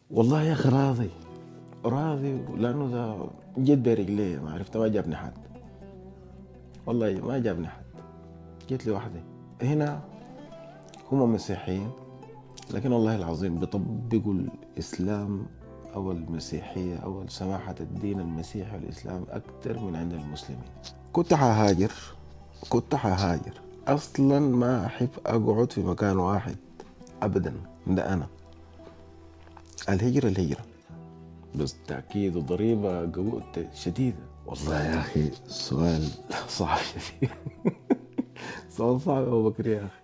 والله يا أخي راضي راضي، لأنه ده جيت برجلي، ما عرفت، ما جابني حد. والله ما جابني حد، جيت لوحدي. هنا هم مسيحيين، لكن والله العظيم بيطبقوا الإسلام أو المسيحية أو سماحة الدين المسيحي والإسلام أكتر من عند المسلمين. كنت حهاجر كنت حهاجر أصلا، ما أحب أقعد في مكان واحد أبدا. ده أنا الهجرة بس تأكيد وضريبة شديدة. والله يا أخي سؤال صعب شديد. سؤال صعب أبو بكر يا أخي.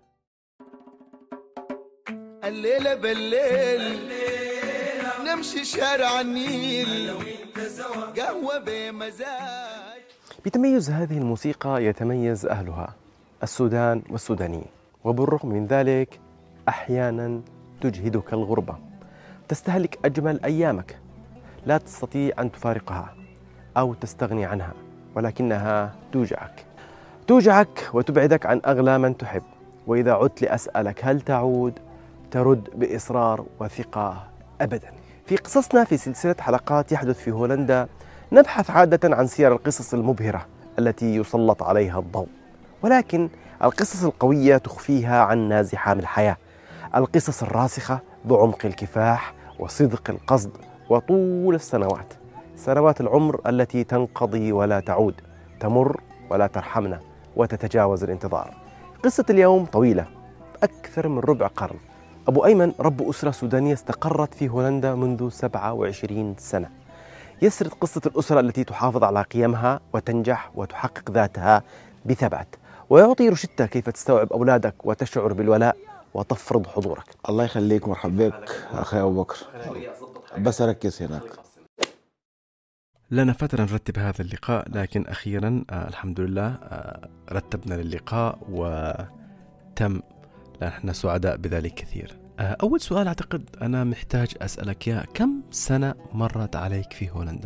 الليلة بالليل نمشي شارع النيل، قهوة بمزاج. بتميز هذه الموسيقى يتميز أهلها السودان والسودانيين، وبالرغم من ذلك أحيانا تجهدك الغربة، تستهلك أجمل أيامك، لا تستطيع أن تفارقها أو تستغني عنها، ولكنها توجعك وتبعدك عن أغلى من تحب. وإذا عدت لأسألك هل تعود، ترد بإصرار وثقة أبدا. في قصصنا في سلسلة حلقات يحدث في هولندا نبحث عادة عن سير القصص المبهرة التي يسلط عليها الضوء، ولكن القصص القوية تخفيها عنا زحام الحياة، القصص الراسخة بعمق الكفاح وصدق القصد وطول سنوات العمر التي تنقضي ولا تعود، تمر ولا ترحمنا وتتجاوز الانتظار. قصة اليوم طويلة أكثر من ربع قرن. أبو أيمن رب أسرة سودانية استقرت في هولندا منذ 27 سنة، يسرد قصة الأسرة التي تحافظ على قيمها وتنجح وتحقق ذاتها بثبات، ويعطي روشتة كيف تستوعب أولادك وتشعر بالولاء وتفرض حضورك. الله يخليك، مرحبا بك أخي أبو بكر. بس أركز هناك. لنا فترة نرتب هذا اللقاء، لكن أخيرا الحمد لله رتبنا للقاء وتم. نحن سعداء بذلك كثير. أول سؤال أعتقد أنا محتاج أسألك يا كم سنة مرت عليك في هولندا؟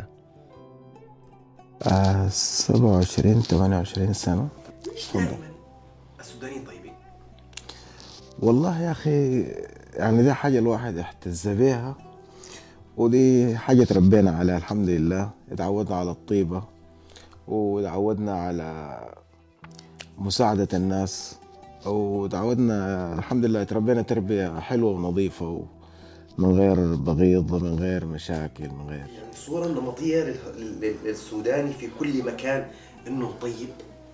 27 28 سنة. السودانيين طيبين والله يا أخي، يعني دي حاجة الواحد يحتز بيها، ودي حاجة تربينا عليها الحمد لله. اتعودنا على الطيبة، وتعودنا على مساعدة الناس، وتعودنا الحمد لله، تربينا تربية حلوة ونظيفة، من غير بغيض، من غير مشاكل، من غير يعني الصورة النمطية للسوداني في كل مكان إنه طيب.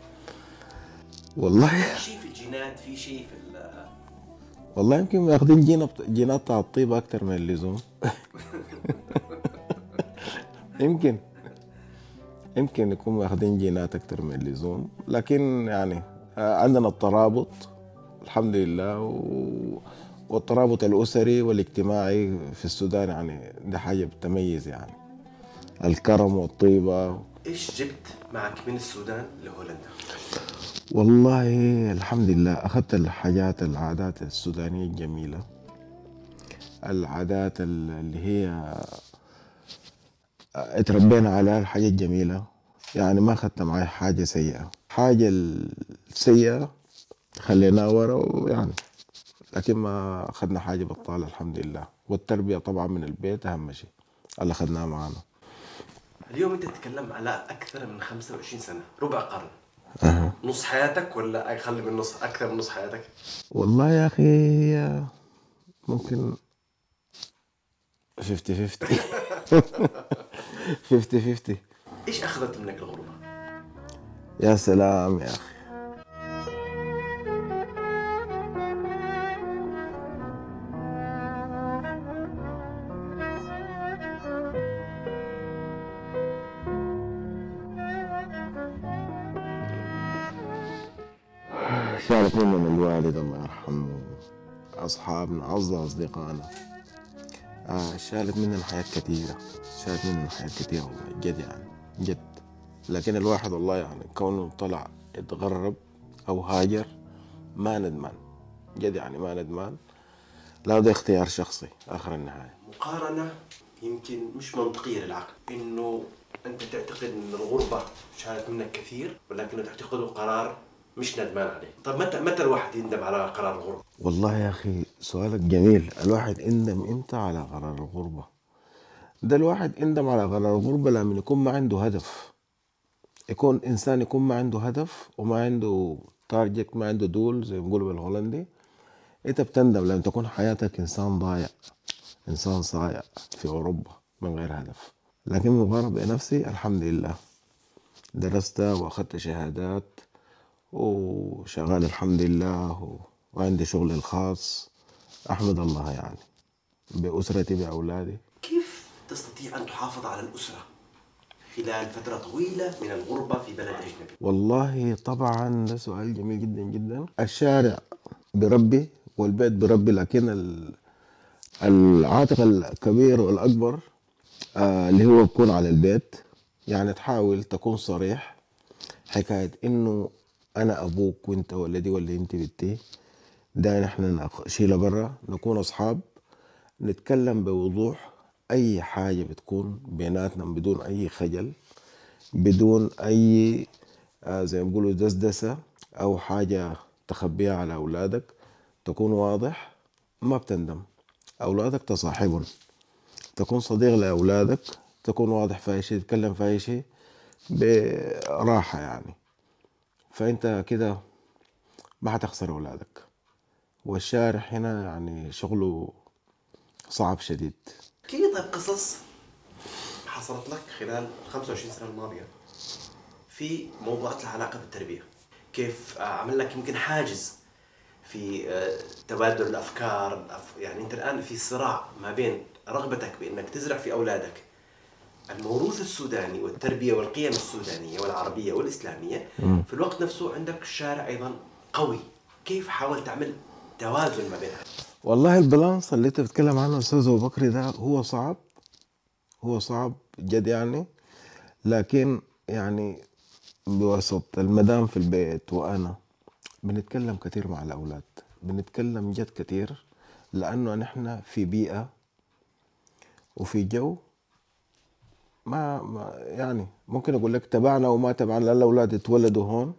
والله في شيء في الجينات، في شيء في والله يمكن واخدين جينات بتاع الطيبة أكتر من اللزوم. يمكن يكون واخدين جينات أكتر من اللزوم، لكن يعني عندنا الترابط الحمد لله، والترابط الأسري والاجتماعي في السودان، يعني ده حاجة بتميز، يعني الكرم والطيبة. إيش جبت معك من السودان لهولندا؟ والله الحمد لله أخذت العادات السودانية الجميلة، العادات اللي هي اتربينا عليها، الحاجة الجميلة. يعني ما أخذت معي حاجة سيئة. حاجة السيئة خليناها ورا، ويعني لكن ما أخذنا حاجة بطالة الحمد لله. والتربية طبعا من البيت أهم شيء اللي أخذناه معنا. اليوم أنت تتكلم على أكثر من 25 سنة، ربع قرن. نص حياتك ولا أقل من نص، أكثر من نص حياتك؟ والله يا أخي ممكن 50-50. 50-50. إيش أخذت منك الغربة؟ يا سلام يا أخي، شالت مننا الوالد الله يرحمه، أصحابنا، أصدقائنا. شالت مننا حياة كثيرة، والله جد، يعني جد. لكن الواحد والله يعني كونه طلع يتغرب أو هاجر ما ندمان، جد يعني ما ندمان. لا، ده اختيار شخصي آخر النهاية. مقارنة يمكن مش منطقية للعقل، إنه أنت تعتقد إن الغربة شالت منك كثير، ولكنه تعتقده قرار مش ندمان عليه. طب متى الواحد يندم على قرار الغربة؟ والله يا أخي سؤالك جميل. الواحد اندم إمتى على قرار الغربة؟ ده الواحد اندم على قرار الغربة لما يكون ما عنده هدف. يكون إنسان يكون ما عنده هدف وما عنده تارجت، ما عنده دول زي ما بيقولوا بالهولندي. أنت بتندم لما تكون حياتك إنسان ضايع، إنسان صايع في أوروبا من غير هدف. لكن مقارنة بنفسي الحمد لله درست وأخذت شهادات وشغال الحمد لله وعندي شغلي الخاص. أحمد الله يعني بأسرتي بأولادي. كيف تستطيع أن تحافظ على الأسرة خلال فترة طويلة من الغربة في بلد أجنبي؟ والله طبعا ده سؤال جميل جدا جدا. الشارع بربي والبيت بربي، لكن العاتق الكبير والأكبر اللي هو بكون على البيت. يعني تحاول تكون صريح، حكاية إنه أنا أبوك وأنت ولدي ولا أنت بنتي، ده نحن نشيلها برا، نكون أصحاب، نتكلم بوضوح. أي حاجة بتكون بيناتنا بدون أي خجل، بدون أي زي ما بيقولوا دسدسة أو حاجة تخبيها على أولادك، تكون واضح، ما بتندم. أولادك تصاحبهم، تكون صديق لأولادك، تكون واضح في أي شيء، تتكلم في أي شيء براحة يعني. فأنت كده ما هتخسر أولادك. والشارع هنا يعني شغله صعب شديد. احكي لي طيب قصص حصلت لك خلال 25 سنة الماضية في موضوعات لها علاقة بالتربية، كيف عمل لك يمكن حاجز في تبادل الأفكار. يعني أنت الآن في صراع ما بين رغبتك بأنك تزرع في أولادك الموروث السوداني والتربية والقيم السودانية والعربية والإسلامية، في الوقت نفسه عندك الشارع أيضا قوي. كيف حاول تعمل توازن ما بينها؟ والله البالانس اللي انت بتتكلم عنه استاذ ابو بكر ده هو صعب، هو صعب جد يعني. لكن يعني بوسط المدام في البيت وانا بنتكلم كتير مع الاولاد، بنتكلم جد كتير، لانه نحن في بيئة وفي جو ما يعني ممكن اقول لك تبعنا وما تبعنا، لان الاولاد اتولدوا هون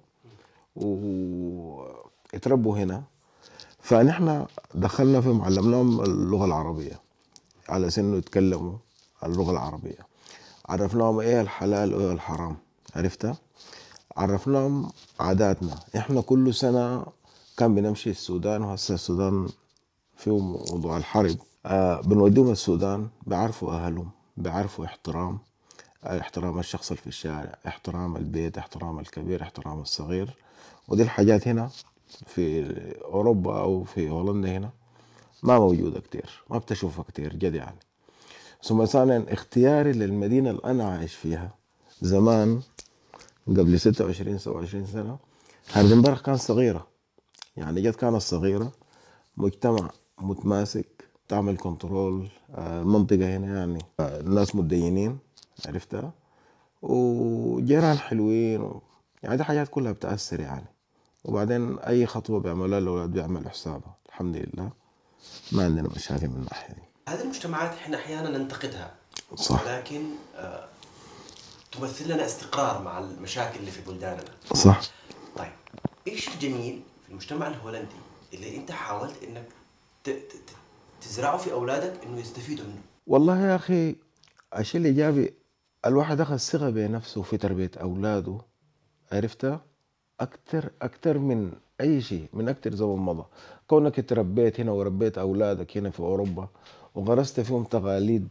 واتربوا هنا. فنحن دخلنا فيهم، علمناهم اللغة العربية على سنه يتكلموا اللغة العربية، عرفناهم ايه الحلال وايه الحرام، عرفتها، عرفناهم عاداتنا. احنا كل سنة كان بنمشي السودان، وهسه السودان فيه موضوع الحرب، بنوديهم السودان، بيعرفوا اهلهم، بيعرفوا احترام الشخص اللي في الشارع، احترام البيت، احترام الكبير، احترام الصغير. ودي الحاجات هنا في اوروبا او في هولندا هنا ما موجودة كتير، ما بتشوفها كتير جد يعني. ثم ثانيا اختياري للمدينة اللي أنا عايش فيها. زمان قبل 26 27 سنة هاردنبرغ كانت صغيرة، يعني جد كانت صغيرة، مجتمع متماسك، تعمل كنترول المنطقة هنا يعني الناس متدينين، عرفتها، وجيران حلوين يعني دي حاجات كلها بتأثر يعني. وبعدين أي خطوة بيعملها الأولاد بيعملوا حسابها، الحمد لله ما عندنا مشاكل من الناحية دي. هذه المجتمعات احنا احيانا ننتقدها، صح، ولكن تمثل لنا استقرار مع المشاكل اللي في بلداننا. صح. طيب ايش الجميل في المجتمع الهولندي اللي انت حاولت انك تزرعه في اولادك انه يستفيدوا منه؟ والله يا أخي الشيء الإيجابي، الواحد أخذ ثقة بنفسه في تربية أولاده، عرفتها، أكتر من أي شيء، من أكتر زمن مضى. كونك تربيت هنا وربيت أولادك هنا في أوروبا وغرست فيهم تقاليد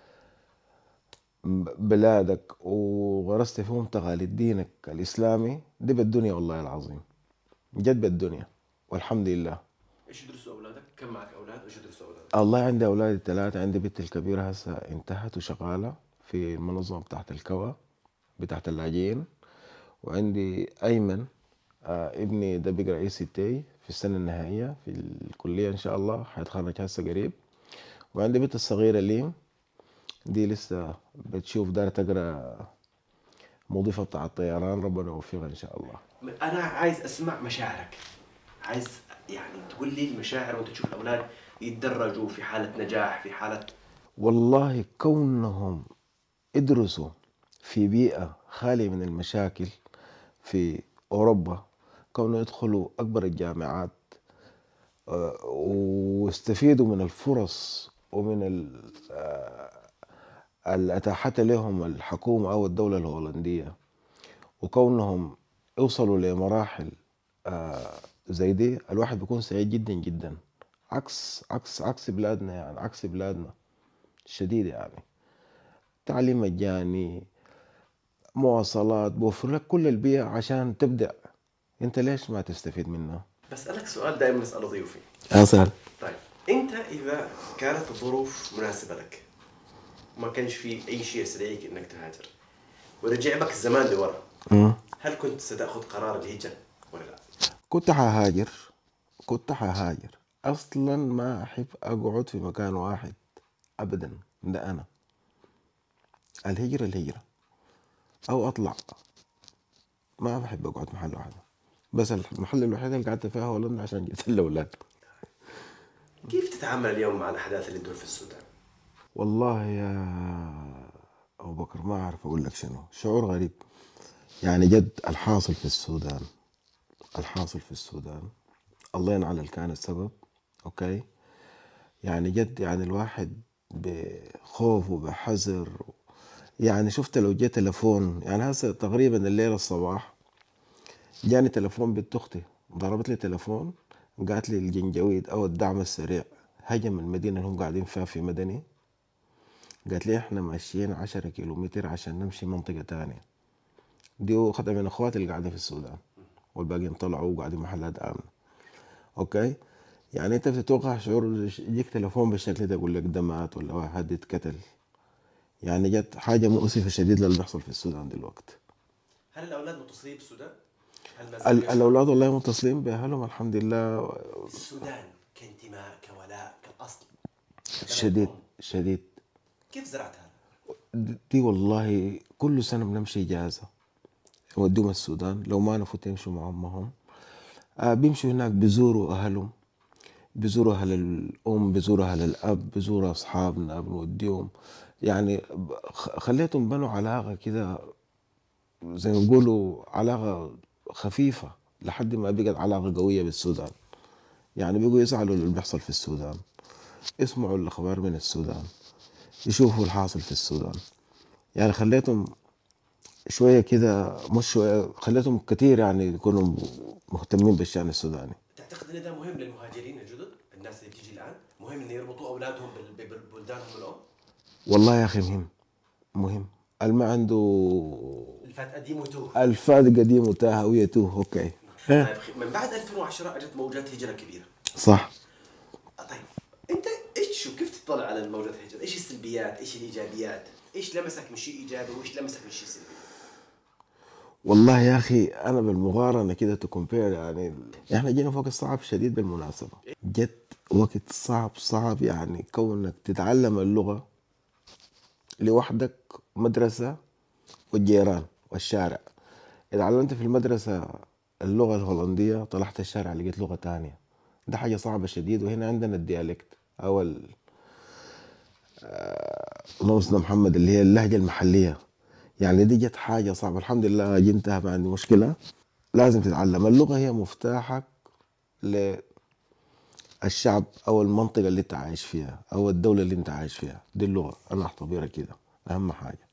بلادك وغرست فيهم تقاليد دينك الإسلامي، دي بالدنيا والله العظيم، جد بالدنيا والحمد لله. ايش يدرسوا اولادك؟ كم معك اولاد؟ ايش يدرسوا اولادك؟ الله عندي أولادي 3، عندي بنتي الكبيرة هسه انتهت وشغالة في المنظمة بتاعت الكوى بتاعت اللاجئين، وعندي أيمن ابني ده بيقرأ اي سي تي في السنة النهائية في الكلية إن شاء الله، هيتخرج هسه قريب. وعندي بنت الصغيرة ليم دي لسه بتشوف دار تقرأ مضيفة بتاع الطيران، ربنا يوفقها إن شاء الله. انا عايز اسمع مشاعرك، عايز يعني تقول لي المشاعر وانت تشوف الاولاد يتدرجوا في حالة نجاح، في حالة. والله كونهم ادرسوا في بيئة خالية من المشاكل في أوروبا، كونه يدخلوا أكبر الجامعات واستفيدوا من الفرص ومن اللي أتاحتها لهم الحكومة أو الدولة الهولندية، وكونهم يوصلوا لمراحل زي دي، الواحد بيكون سعيد جدا جدا. عكس بلادنا، يعني عكس بلادنا شديد. يعني تعليم مجاني، مواصلات، بوفر لك كل البيئة عشان تبدأ. انت ليش ما تستفيد منها؟ بسألك سؤال دائما نسأله ضيوفي. أسأل. طيب أنت إذا كانت الظروف مناسبة لك وما كانش في أي شيء يستدعيك إنك تهاجر ورجع بك الزمان لورا، هل كنت ستأخذ قرار الهجرة ولا لا؟ كنت حهاجر. أصلا ما أحب أقعد في مكان واحد أبدا. ده أنا الهجرة أو أطلع. ما بحب أقعد محل واحد. بس المحل الوحيد اللي قعدت فيها هولندا عشان جيت الأولاد. كيف تتعامل اليوم مع الأحداث اللي تدور في السودان؟ والله يا أبو بكر ما أعرف أقول لك شنو. شعور غريب يعني جد. الحاصل في السودان الله ينعل اللي كان السبب. أوكي يعني جد، يعني الواحد بخوف وبحذر. يعني شفت لو جاء تلفون، يعني هسه تقريبا الليلة الصباح جاني تلفون بنت أختي، ضربت لي تلفون قالت لي الجنجويد أو الدعم السريع هجم المدينة اللي هم قاعدين فيها في مدني. قالت لي احنا ماشيين 10 كيلومتر عشان نمشي منطقة تانية. دي واخدة من اخواتي اللي قاعدين في السودان، والباقيين طلعوا وقاعدين محلات آمنة. اوكي يعني انت بتتوقع شعور يجيك تلفون بالشكل ده يقول لك ده مات ولا واحد اتقتل؟ يعني جت حاجة مؤسفة شديد للي بيحصل في السودان دلوقتي. هل الأولاد متصلين بالسودان؟ هل ما زالوا الأولاد والله متصلين بأهلهم الحمد لله. السودان كانتماء، كولاء، كالأصل شديد. كيف زرعت هذا؟ دي والله كل سنة بنمشي إجازة يوديهم السودان. لو ما نفوت يمشوا مع أمهم. بيمشوا هناك بيزوروا أهلهم، بيزوروا أهل الأم، بيزوروا أهل الأب، بيزوروا أصحابنا بنوديهم. يعني خليتهم بنوا علاقة كده زي ما بيقولوا علاقة خفيفة لحد ما بقت علاقة قوية بالسودان. يعني بيقوا يزعلوا اللي بيحصل في السودان، يسمعوا الأخبار من السودان، يشوفوا الحاصل في السودان. يعني خليتهم شوية كده، مش شوية، خليتهم كتير يعني يكونوا مهتمين بالشأن السوداني. تعتقد ان ده مهم للمهاجرين الجدد، الناس اللي بتيجي الان، مهم ان يربطوا اولادهم ببلدانهم الام؟ والله يا اخي مهم. اللي ما عنده الفات قديم وتوه. الفات قديم وتاه ويتوه. اوكي. طيب من بعد 2010 اجت موجات هجره كبيره. صح. طيب انت ايش كيف تطلع على الموجات الهجره؟ ايش السلبيات؟ ايش الايجابيات؟ ايش لمسك من شيء ايجابي وايش لمسك من شيء سلبي؟ والله يا اخي انا بالمقارنه كده تكمبير، يعني احنا جينا في وقت صعب شديد بالمناسبه. جت وقت صعب يعني كونك تتعلم اللغه لوحدك، مدرسه والجيران والشارع. اذا علمت في المدرسه اللغه الهولنديه طلعت الشارع لقيت لغه تانية. ده حاجه صعبه شديد. وهنا عندنا الديالكت او اللهم صل على محمد اللي هي اللهجه المحليه. يعني دي جت حاجة صعبة. الحمد لله جنتها ما عندي مشكلة. لازم تتعلم اللغة، هي مفتاحك للشعب أو المنطقة اللي أنت عايش فيها أو الدولة اللي أنت عايش فيها. دي اللغة أنا أعتبرها كده أهم حاجة.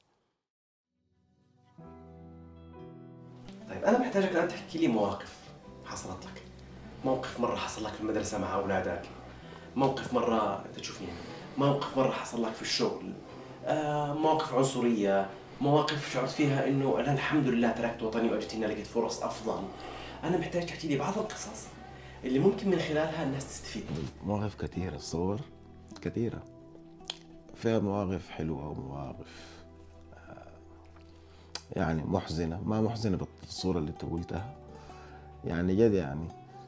طيب انا محتاجك الان تحكي لي مواقف حصلت لك. موقف مرة حصل لك في المدرسة مع أولادك، موقف مرة أنت تشوفني، موقف مرة حصل لك في الشغل، مواقف عنصرية، مواقف شعرت فيها إنه أنا الحمد لله تركت وطني وأجت هنا لقيت فرص أفضل. أنا محتاج تحكي لي بعض القصص اللي ممكن من خلالها الناس تستفيد. مواقف كثيرة، الصور كثيرة، فيها مواقف حلوة ومواقف يعني محزنة. ما محزنة بالصورة اللي أنت قلتها يعني جد. يعني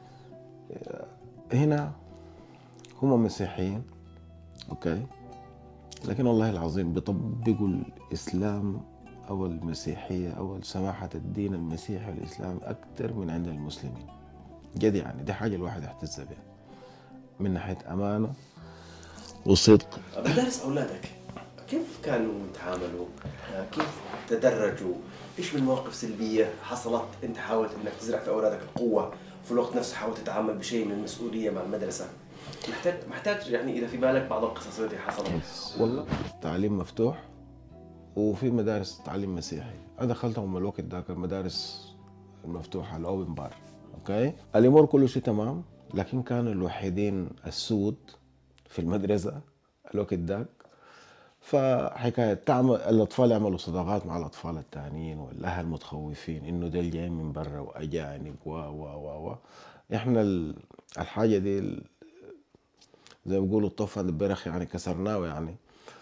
هنا هم مسيحيين اوكي، لكن والله العظيم بيطبقوا الاسلام او المسيحيه او سماحه الدين المسيحي والاسلام اكثر من عند المسلمين جد. يعني دي حاجه الواحد يحتز بها من ناحيه امانه وصدق. بدرس أولادك كيف كانوا يتعاملوا؟ كيف تدرجوا؟ ايش من مواقف سلبيه حصلت انت حاولت انك تزرع في اولادك القوه، وفي الوقت نفسه حاولت تتعامل بشيء من المسؤوليه مع المدرسه؟ محتاج يعني اذا في بالك بعض القصص التي حصلت. والله تعليم مفتوح، وفي مدارس تعليم مسيحي. انا دخلتهم الوقت ذاك المدارس المفتوحه الاوبن بار. اوكي، الامور كله شيء تمام، لكن كانوا الوحيدين السود في المدرسه الوقت ذاك. فحكايه تعمل الاطفال يعملوا صداقات مع الاطفال التانيين، والاهل متخوفين انه ده جايين من برا واجانب و احنا الحاجه دي زي ما بيقولوا الطفل البرخ يعني كسرناه يعني.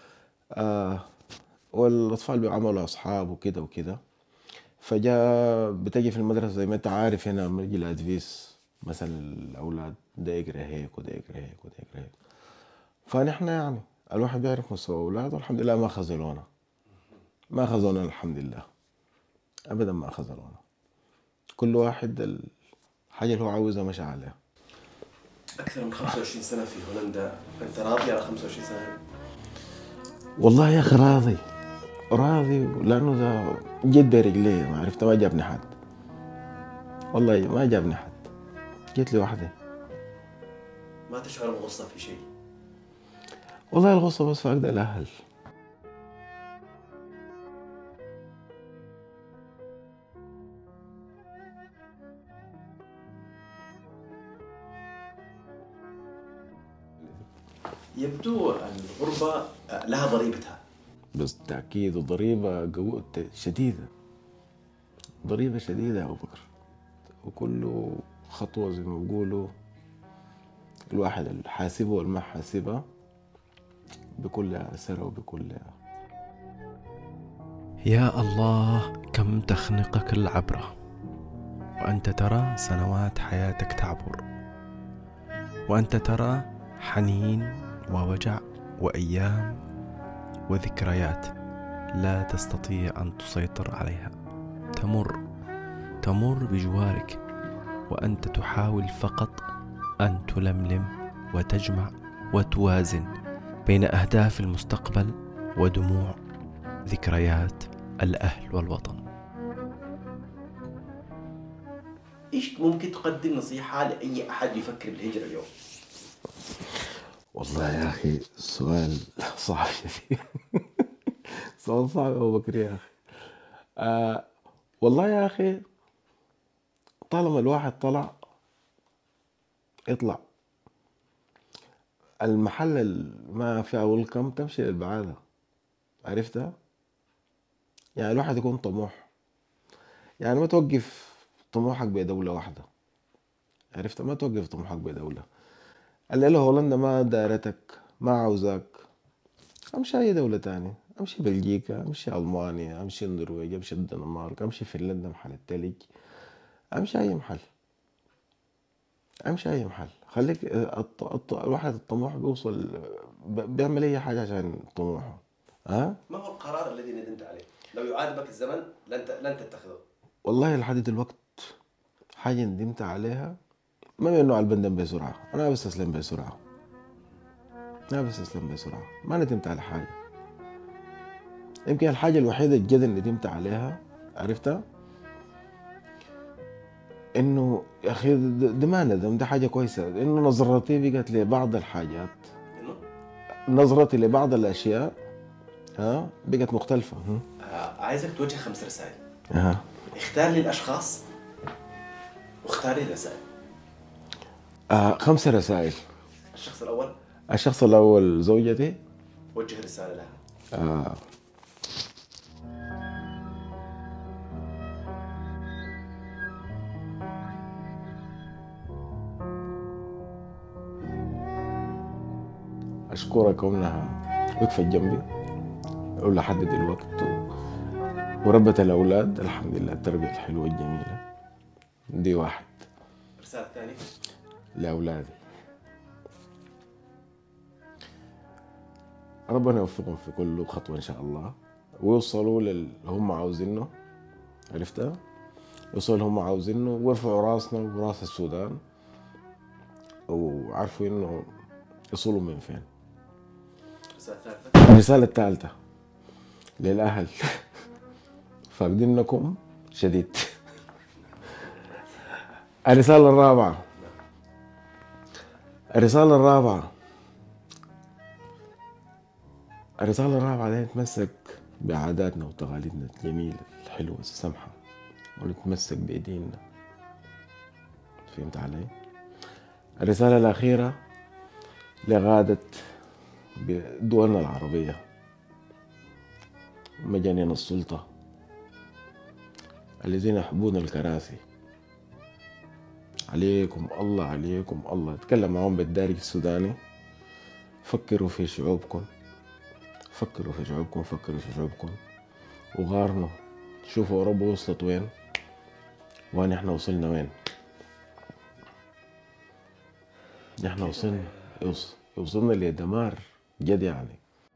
والاطفال بيعملوا اصحاب وكده وكده. فجاء بتجي في المدرسه زي ما انت عارف هنا لما يجي الادفيس مثلا الاولاد ده يقرا هيك وده يقرا هيك وده يقرا هيك. فنحن يعني الواحد بيعرف مستوى اولاده، والحمد لله ما خذلونا. ما خذلونا الحمد لله، ابدا ما خذلونا. كل واحد الحاجه اللي هو عاوزها مشى عليها. اكثر من 25 سنه في هولندا، انت راضي على 25 سنه؟ والله يا اخي راضي لانه ده جيت برجلي، ما عرفت، ما جابني حد. والله ما جابني حد، جيت لي وحدي. ما تشعر بغصه في شيء؟ والله الغصة بس فاقد الأهل. يبدو الغربة لها ضريبتها. بس تأكيد الضريبة شديدة، ضريبة شديدة يا أبو بكر. وكل خطوة زي ما بيقولوا الواحد الحاسبة والما حاسبة بكل أثر وبكل. يا الله كم تخنقك العبرة وأنت ترى سنوات حياتك تعبر، وأنت ترى حنين ووجع وأيام وذكريات لا تستطيع أن تسيطر عليها تمر بجوارك، وأنت تحاول فقط أن تلملم وتجمع وتوازن بين أهداف المستقبل ودموع ذكريات الأهل والوطن. إيش ممكن تقدم نصيحة لأي أحد يفكر بالهجرة اليوم؟ والله يا أخي سؤال صعب شديد. سؤال صعب أبو بكر يا أخي. والله يا أخي طالما الواحد طلع يطلع المحل ما في أول كم تمشي للبعادة، عرفتها؟ يعني الواحد يكون طموح، يعني ما توقف طموحك بدولة واحدة، عرفت؟ ما توقف طموحك بدولة. الليلة هولندا ما دارتك، ما عاوزاك، امشي اي دولة تانية، امشي بلجيكا، امشي المانيا، امشي النرويج، امشي الدنمارك، امشي فنلندا محل التلج، امشي اي محل، امشي اي محل. خليك الواحد الطموح بيوصل، بيعمل اي حاجة عشان طموحه. ما هو القرار الذي ندمت عليه؟ لو يعاد بك الزمن لن تتخذه؟ والله لحد دلوقت حاجة ندمت عليها ما انه على البندم بسرعة، انا بستسلم بسرعة، ما ندمت على حاجة. يمكن الحاجة الوحيدة الجد اللي ندمت عليها، عرفتها؟ انه يا اخي ده ما ندم، ده حاجة كويسة، انه نظرتي بقت لبعض الحاجات، نظرتي لبعض الاشياء بقت مختلفة. عايزك توجه 5 رسائل. اختار لي الاشخاص واختار لي الرسائل. 5 رسائل. الشخص الأول زوجتي، وجه رسالة لها. أشكرها كونها وقفت جنبي ولحد دلوقت وربت الأولاد الحمد لله التربية الحلوة الجميلة دي. 1. رسالة ثانية لأولادي، ربنا يوفقهم في كل خطوة إن شاء الله، ويوصلوا للي هم عاوزينه، عرفتها؟ يوصلوا اللي هم عاوزينه ويرفعوا راسنا وراس السودان، وعارفوا إنه يصلوا من فين. الرسالة الثالثة. الرسالة الثالثة للأهل فاقدينكم شديد. الرسالة الرابعة دي نتمسك بعاداتنا وتقاليدنا الجميلة الحلوة السمحة ونتمسك بإيدينا. فهمت علي؟ الرسالة الأخيرة لغادة دولنا العربية مجانين السلطة الذين يحبون الكراسي، عليكم الله اتكلم معهم بالدارج السوداني. فكروا في شعوبكم وقارنوا، شوفوا أوروبا وصلت وين ونحن وصلنا وين. نحن وصلنا لدمار جد يعني.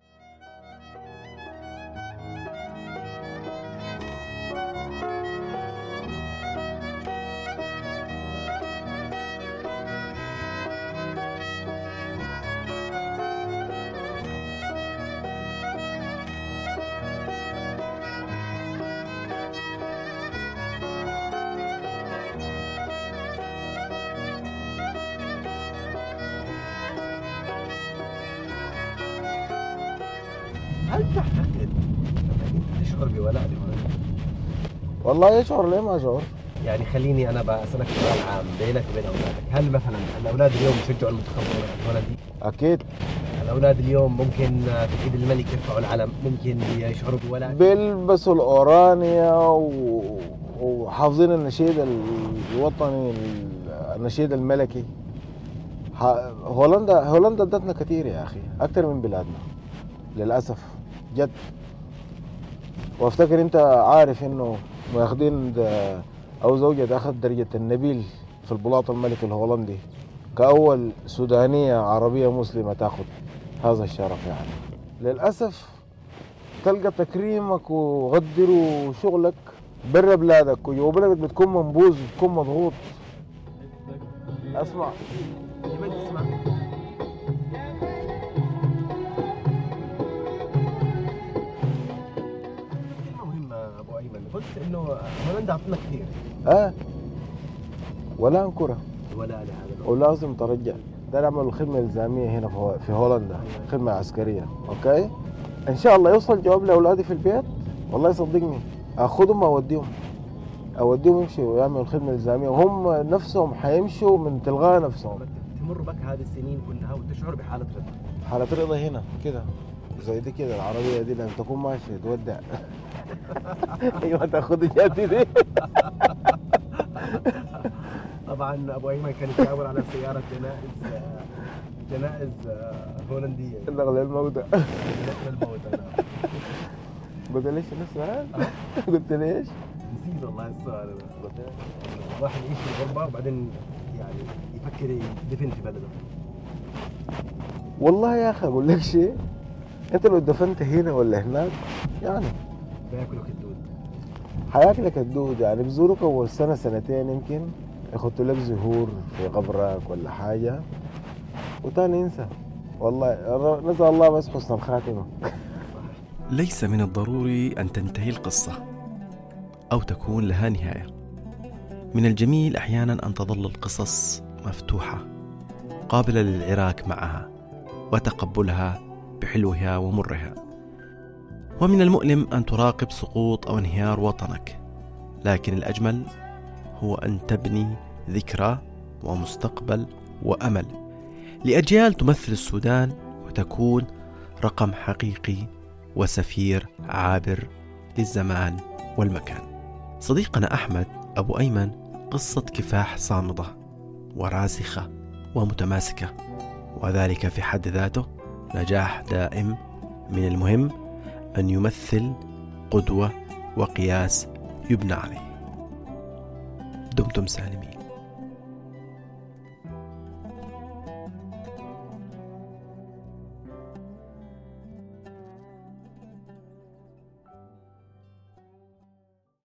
هل تعتقد انك تشعر بولاء لهولندا؟ والله يشعر، ليه ما شعر؟ يعني خليني انا بسألك سؤال عام بينك وبين اولادك، هل مثلا الاولاد اليوم يشجعوا المنتخب الهولندي؟ اكيد. الاولاد اليوم ممكن في عيد الملك يرفعوا العلم، ممكن يشعروا بولاء، بيلبسوا الاورانيا وحافظين النشيد الوطني، النشيد الملكي. هولندا ادتنا كثير يا اخي، اكثر من بلادنا للاسف جد. وافتكر انت عارف انه واخدين او زوجة اخذ درجة النبيل في البلاط الملكي الهولندي كأول سودانية عربية مسلمة تاخذ هذا الشرف. يعني للأسف تلقى تكريمك وغدر وشغلك برا بلادك وجوا بلدك بتكون منبوذ بتكون مضغوط. اسمع ابو ايمن، قلت انه هولندا اعطتنا كثير ولا انكره ولا لهذا ولازم ترجع. ده نعمل الخدمه الالزاميه هنا في هولندا، خدمه عسكريه. اوكي ان شاء الله يوصل جواب لاولادي في البيت، والله يصدقني اخذهم اوديهم يمشوا ويعملوا الخدمه الالزاميه، وهم نفسهم حيمشوا من تلقاء نفسهم. تمر بك هذه السنين كلها وتشعر بحاله رضا. حاله رضا هنا كده زي دي كده، العربيه دي لما تكون ماشيه تودع ايوه تاخذ جاتي دي. طبعا ابو ايمن كان يشاور على سياره جنائز هولنديه، نقل الموتى. قلت ليش السؤال؟ قلت ليش؟ نسيت والله السؤال. الواحد يعيش في الغربه وبعدين يعني يفكر يدفن في بلده. والله يا اخي اقول لك شيء، انت لو دفنت هنا ولا هناك يعني بياكلك الدود. حياكلك الدود، يعني بزوروك اول سنه سنتين يمكن ياخذوا لك زهور في قبرك ولا حاجه وتاني انسى. والله نسال الله بس حسن الخاتمه. ليس من الضروري أن تنتهي القصة أو تكون لها نهاية. من الجميل أحيانا أن تظل القصص مفتوحة قابلة للعراك معها وتقبلها بحلوها ومرها. ومن المؤلم أن تراقب سقوط أو انهيار وطنك، لكن الأجمل هو أن تبني ذكرى ومستقبل وأمل لأجيال تمثل السودان وتكون رقم حقيقي وسفير عابر للزمان والمكان. صديقنا أحمد أبو أيمن قصة كفاح صامدة وراسخة ومتماسكة، وذلك في حد ذاته نجاح دائم. من المهم أن يمثل قدوة وقياس يبنى عليه. دمتم سالمين.